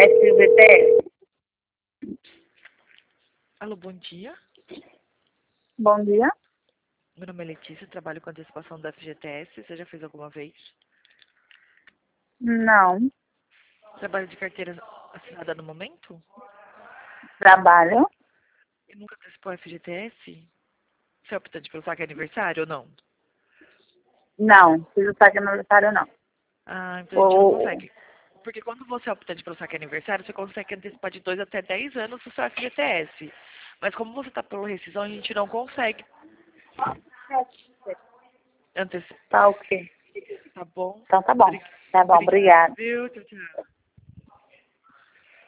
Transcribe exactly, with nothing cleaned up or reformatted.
S G T S. Alô, bom dia. Bom dia. Meu nome é Letícia, trabalho com antecipação da F G T S. Você já fez alguma vez? Não. Trabalho de carteira assinada no momento? Trabalho? E nunca antecipou a F G T S? Você é optante pelo saque aniversário ou não? Não. Fiz o saque aniversário, não. Ah, então a gente não O... consegue. Porque quando você é optante pelo saque aniversário, você consegue antecipar de dois até dez anos o seu F G T S. Mas como você está pela rescisão, a gente não consegue antecipar. Tá ok. Tá bom? Então tá bom. Obri- Tá bom, Obrigada, obrigada. viu? Tchau, tchau.